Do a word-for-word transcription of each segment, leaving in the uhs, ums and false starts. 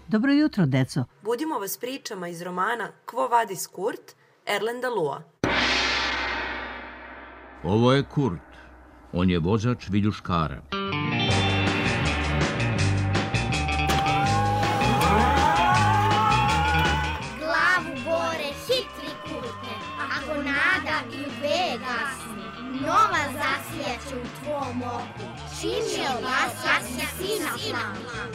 Dobro jutro, deco. Budimo vas pričama iz romana Quo vadis Kurt, Erlenda Lua. Ovo je Kurt. On je vozač viljuškara. Glavu gore, hitri Kurte, ako nada i u dve gasni, nova zaslijaće u tvom oku. Čim je vas, ja si sina plan.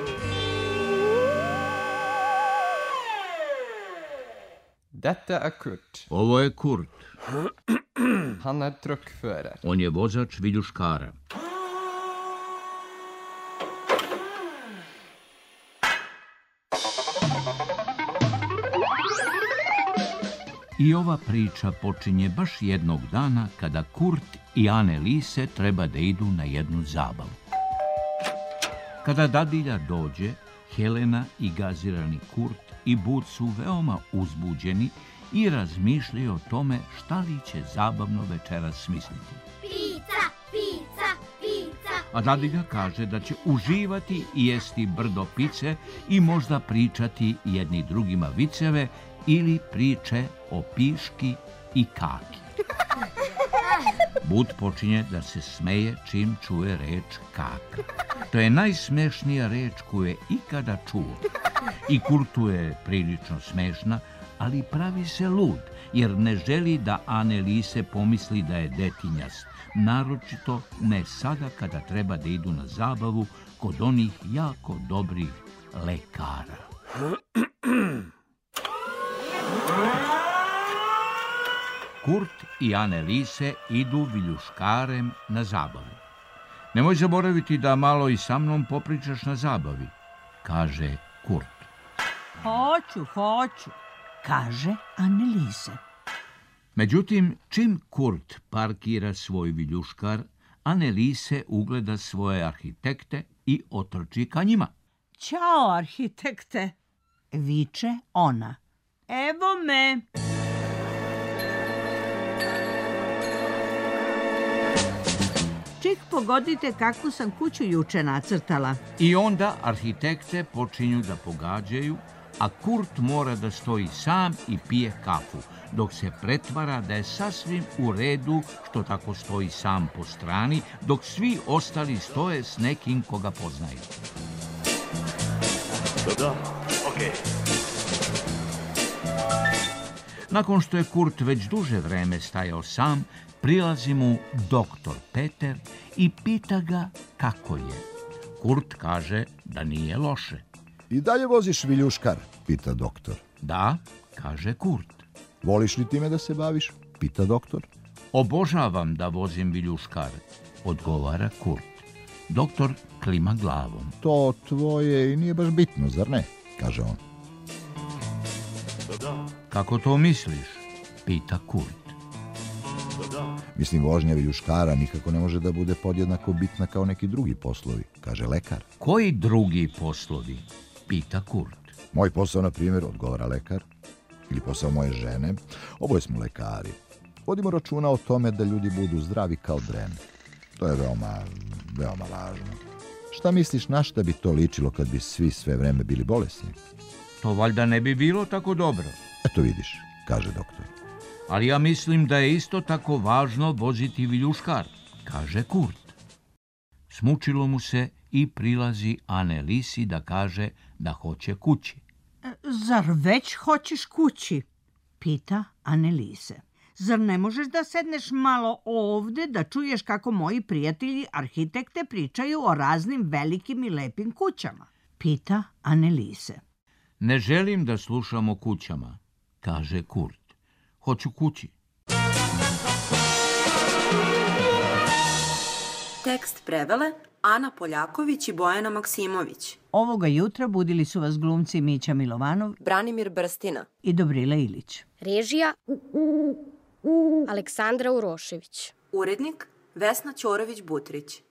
Dette er Kurt. Ovo je Kurt. Han er truckfører. On je vozač viljuškara. I ova priča počinje baš jednog dana kada Kurt i Anneliese treba da idu na jednu zabavu. Kada dadilja dođe, Helena i gazirani Kurt i Bud su veoma uzbuđeni i razmišljaju o tome šta li će zabavno večeras smisliti. Pizza, pizza, pizza. A dadilja kaže da će uživati i jesti brdo pice i možda pričati jedni drugima viceve ili priče o piški i kaki. Bud počinje da se smeje čim čuje reč kaka. To je najsmešnija reč koju je ikada čuo. I Kurtu je prilično smešna, ali pravi se lud, jer ne želi da Anneliese pomisli da je detinjast. Naročito ne sada kada treba da idu na zabavu kod onih jako dobrih lekara. Kurt i Anneliese idu viljuškarem na zabavu. Nemoj zaboraviti da malo i sa mnom popričaš na zabavi, kaže Kurt. Hoću, hoću, kaže Anneliese. Međutim, čim Kurt parkira svoj viljuškar, Anneliese ugleda svoje arhitekte i otrči ka njima. Ćao, arhitekte, viče ona. Evo me. Čik pogodite kakvu sam kuću juče nacrtala. I onda arhitekte počinju da pogađaju, a Kurt mora da stoji sam i pije kafu, dok se pretvara da je sasvim u redu što tako stoji sam po strani, dok svi ostali stoje s nekim koga poznaju. Da, okej. Nakon što je Kurt već duže vreme stajao sam, prilazi mu doktor Peter i pita ga kako je. Kurt kaže da nije loše. I dalje voziš viljuškar, pita doktor. Da, kaže Kurt. Voliš li time da se baviš, pita doktor. Obožavam da vozim viljuškar, odgovara Kurt. Doktor klima glavom. To tvoje i nije baš bitno, zar ne, kaže on. Da, Kako to misliš, pita Kurt. da. Mislim, vožnja viljuškara nikako ne može da bude podjednako bitna kao neki drugi poslovi, kaže lekar. Koji drugi poslovi, pita Kurt. Moj posao, na primjer, odgovara lekar, ili posao moje žene, oboje smo lekari. Vodimo računa o tome da ljudi budu zdravi kao dren. To je veoma, veoma važno. Šta misliš, na šta bi to ličilo kad bi svi sve vreme bili bolesni? To valjda ne bi bilo tako dobro. Eto vidiš, kaže doktor. Ali ja mislim da je isto tako važno voziti viljuškar, kaže Kurt. Smučilo mu se i prilazi Anneliesi da kaže da hoće kući. Zar već hoćeš kući? Pita Anneliese. Zar ne možeš da sedneš malo ovde da čuješ kako moji prijatelji arhitekte pričaju o raznim velikim i lepim kućama? Pita Anneliese. Ne želim da slušam o kućama, kaže Kurt. Hoću kući. Tekst prevele Ana Poljaković i Bojana Maksimović. Ovoga jutra budili su vas glumci Mića Milovanov Branimir Brstina. i Dobrila Ilić. Režija Aleksandra Urošević. Urednik Vesna Ćorović-Butrić.